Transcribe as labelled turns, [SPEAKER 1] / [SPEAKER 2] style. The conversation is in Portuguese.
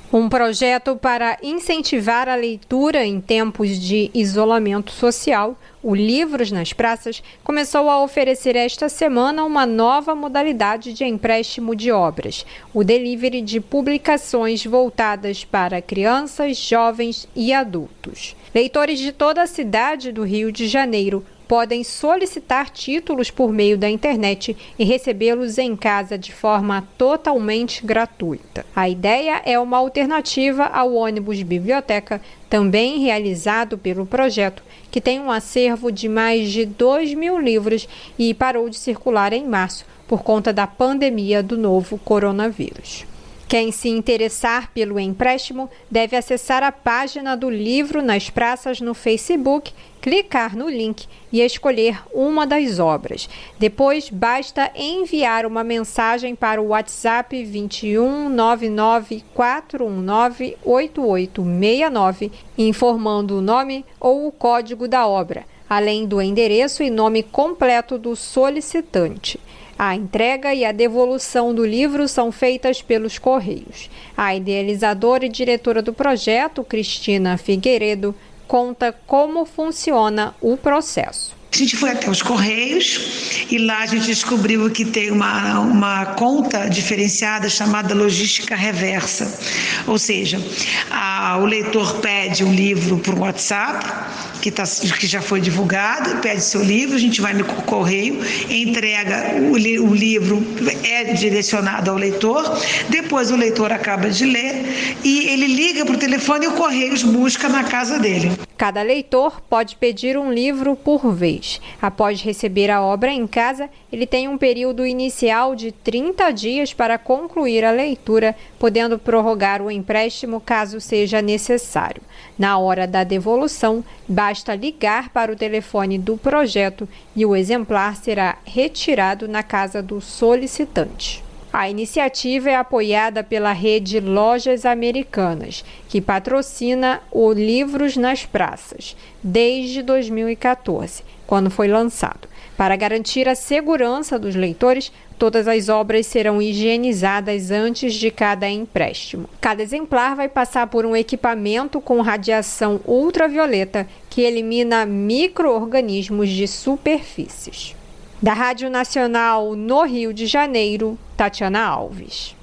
[SPEAKER 1] Um projeto para incentivar a leitura em tempos de isolamento social, o Livros nas Praças, começou a oferecer esta semana uma nova modalidade de empréstimo de obras, o delivery de publicações voltadas para crianças, jovens e adultos. Leitores de toda a cidade do Rio de Janeiro podem solicitar títulos por meio da internet e recebê-los em casa de forma totalmente gratuita. A ideia é uma alternativa ao ônibus biblioteca, também realizado pelo projeto, que tem um acervo de mais de 2.000 livros e parou de circular em março por conta da pandemia do novo coronavírus. Quem se interessar pelo empréstimo deve acessar a página do Livro nas Praças no Facebook, clicar no link e escolher uma das obras. Depois, basta enviar uma mensagem para o WhatsApp 21 99 419 8869, informando o nome ou o código da obra, além do endereço e nome completo do solicitante. A entrega e a devolução do livro são feitas pelos Correios. A idealizadora e diretora do projeto, Cristina Figueiredo, conta como funciona o processo.
[SPEAKER 2] A gente foi até os Correios e lá a gente descobriu que tem uma conta diferenciada chamada logística reversa. Ou seja, o leitor pede o livro por WhatsApp, que já foi divulgado, pede seu livro, a gente vai no correio, entrega o livro, é direcionado ao leitor, depois o leitor acaba de ler e ele liga para o telefone e o Correios busca na casa dele.
[SPEAKER 1] Cada leitor pode pedir um livro por vez. Após receber a obra em casa, ele tem um período inicial de 30 dias para concluir a leitura, podendo prorrogar o empréstimo caso seja necessário. Na hora da devolução, basta ligar para o telefone do projeto e o exemplar será retirado na casa do solicitante. A iniciativa é apoiada pela rede Lojas Americanas, que patrocina o Livros nas Praças desde 2014, quando foi lançado. Para garantir a segurança dos leitores, todas as obras serão higienizadas antes de cada empréstimo. Cada exemplar vai passar por um equipamento com radiação ultravioleta que elimina micro-organismos de superfícies. Da Rádio Nacional no Rio de Janeiro, Tatiana Alves.